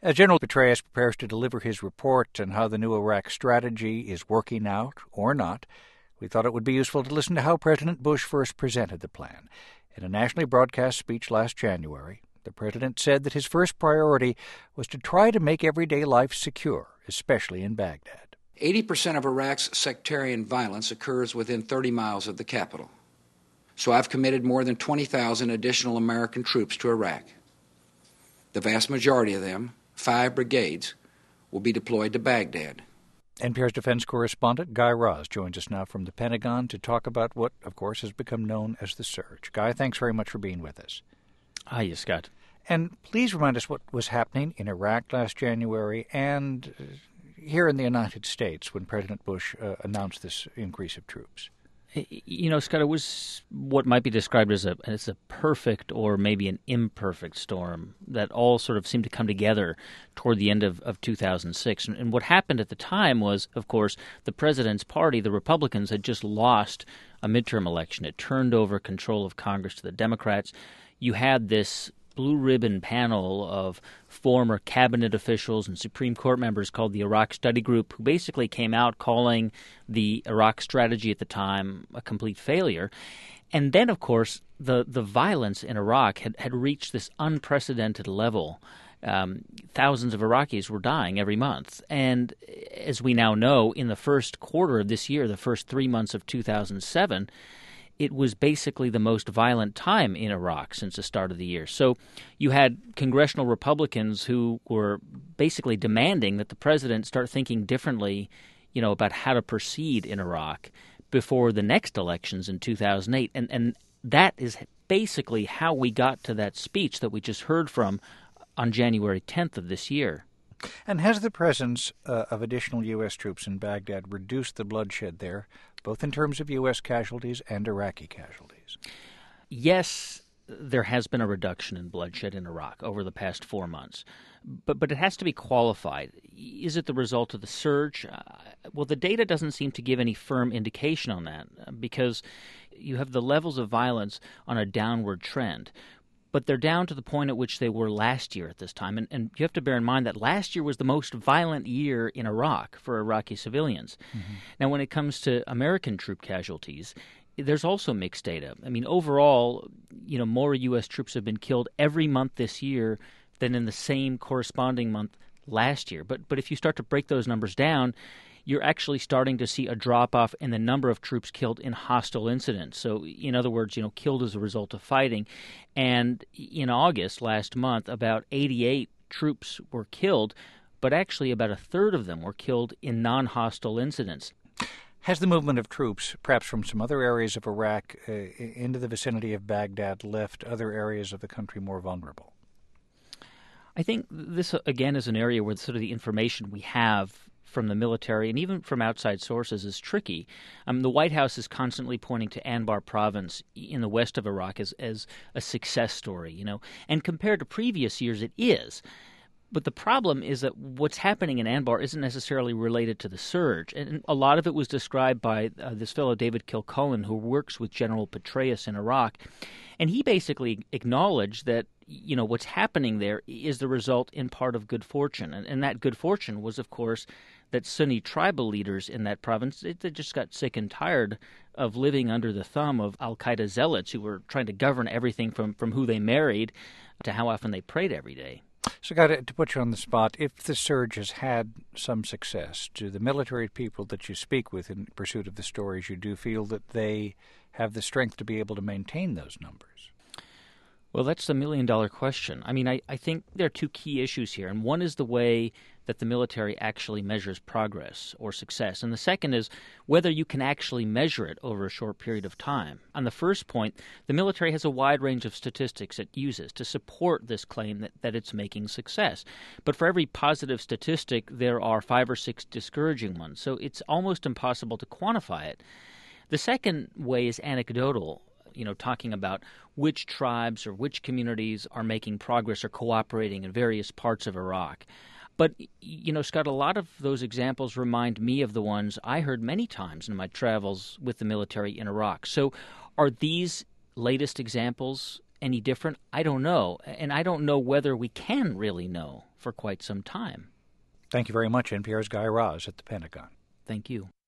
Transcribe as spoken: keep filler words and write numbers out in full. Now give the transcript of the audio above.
As General Petraeus prepares to deliver his report on how the new Iraq strategy is working out or not, we thought it would be useful to listen to how President Bush first presented the plan. In a nationally broadcast speech last January, the president said that his first priority was to try to make everyday life secure, especially in Baghdad. eighty percent of Iraq's sectarian violence occurs within thirty miles of the capital. So I've committed more than twenty thousand additional American troops to Iraq. The vast majority of them, five brigades, will be deployed to Baghdad. N P R's defense correspondent Guy Raz joins us now from the Pentagon to talk about what, of course, has become known as the surge. Guy, thanks very much for being with us. Hi, Scott. And please remind us what was happening in Iraq last January and here in the United States when President Bush uh, announced this increase of troops. You know, Scott, it was what might be described as a as a perfect or maybe an imperfect storm that all sort of seemed to come together toward the end of, of two thousand six. And, and what happened at the time was, of course, the president's party, the Republicans, had just lost a midterm election. It turned over control of Congress to the Democrats. You had this blue ribbon panel of former cabinet officials and Supreme Court members called the Iraq Study Group, who basically came out calling the Iraq strategy at the time a complete failure. And then, of course, the, the violence in Iraq had, had reached this unprecedented level. Um, thousands of Iraqis were dying every month. And as we now know, in the first quarter of this year, the first three months of two thousand seven, it was basically the most violent time in Iraq since the start of the year. So you had congressional Republicans who were basically demanding that the president start thinking differently, you know, about how to proceed in Iraq before the next elections in two thousand eight. And, and that is basically how we got to that speech that we just heard from on January tenth of this year. And has the presence uh, of additional U S troops in Baghdad reduced the bloodshed there, both in terms of U S casualties and Iraqi casualties? Yes, there has been a reduction in bloodshed in Iraq over the past four months. But but it has to be qualified. Is it the result of the surge? Uh, well, the data doesn't seem to give any firm indication on that uh, because you have the levels of violence on a downward trend. But they're down to the point at which they were last year at this time. And, and you have to bear in mind that last year was the most violent year in Iraq for Iraqi civilians. Mm-hmm. Now, when it comes to American troop casualties, there's also mixed data. I mean, overall, you know, more U S troops have been killed every month this year than in the same corresponding month last year. But but if you start to break those numbers down, you're actually starting to see a drop-off in the number of troops killed in hostile incidents. So, in other words, you know, killed as a result of fighting. And in August last month, about eighty-eight troops were killed, but actually about a third of them were killed in non-hostile incidents. Has the movement of troops, perhaps from some other areas of Iraq uh, into the vicinity of Baghdad, left other areas of the country more vulnerable? I think this, again, is an area where sort of the information we have from the military and even from outside sources is tricky. Um, the White House is constantly pointing to Anbar province in the west of Iraq as, as a success story, you know, and compared to previous years, it is. But the problem is that what's happening in Anbar isn't necessarily related to the surge. And a lot of it was described by uh, this fellow David Kilcullen, who works with General Petraeus in Iraq. And he basically acknowledged that, you know, what's happening there is the result in part of good fortune. And, and that good fortune was, of course, that Sunni tribal leaders in that province, they, they just got sick and tired of living under the thumb of al-Qaeda zealots who were trying to govern everything from, from who they married to how often they prayed every day. So, got to put you on the spot, if the surge has had some success, do the military people that you speak with in pursuit of the stories you do feel that they have the strength to be able to maintain those numbers? Well, that's the million-dollar question. I mean, I, I think there are two key issues here, and one is the way that the military actually measures progress or success, and the second is whether you can actually measure it over a short period of time. On the first point, the military has a wide range of statistics it uses to support this claim that, that it's making success. But for every positive statistic, there are five or six discouraging ones, so it's almost impossible to quantify it. The second way is anecdotal. You know, talking about which tribes or which communities are making progress or cooperating in various parts of Iraq. But, you know, Scott, a lot of those examples remind me of the ones I heard many times in my travels with the military in Iraq. So are these latest examples any different? I don't know. And I don't know whether we can really know for quite some time. Thank you very much, N P R's Guy Raz at the Pentagon. Thank you.